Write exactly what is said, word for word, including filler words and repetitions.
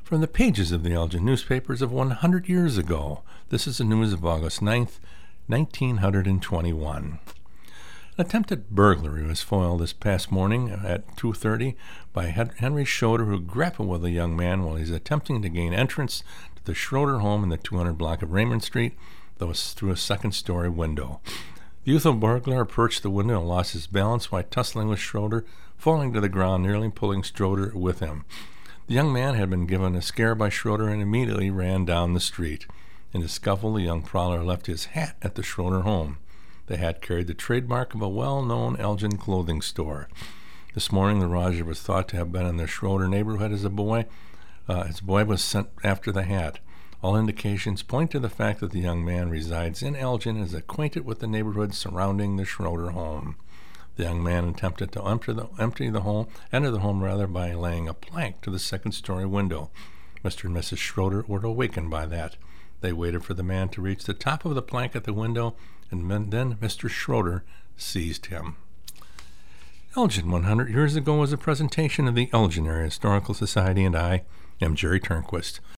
From the pages of the Elgin newspapers of one hundred years ago, this is the news of August ninth, nineteen twenty-one. An attempted burglary was foiled this past morning at two thirty by Henry Schroeder, who grappled with a young man while he's attempting to gain entrance to the Schroeder home in the two hundred block of Raymond Street, though through a second-story window. The youthful burglar approached the window and lost his balance while tussling with Schroeder, falling to the ground, nearly pulling Schroeder with him. The young man had been given a scare by Schroeder and immediately ran down the street. In the scuffle, the young prowler left his hat at the Schroeder home. The hat carried the trademark of a well-known Elgin clothing store. This morning, the Roger was thought to have been in the Schroeder neighborhood as a boy. Uh, his boy was sent after the hat. All indications point to the fact that the young man resides in Elgin and is acquainted with the neighborhood surrounding the Schroeder home. The young man attempted to empty the, empty the home, enter the home rather, by laying a plank to the second-story window. Mister and Missus Schroeder were awakened by that. They waited for the man to reach the top of the plank at the window, and then Mister Schroeder seized him. Elgin one hundred years ago was a presentation of the Elgin Area Historical Society, and I am Jerry Turnquist.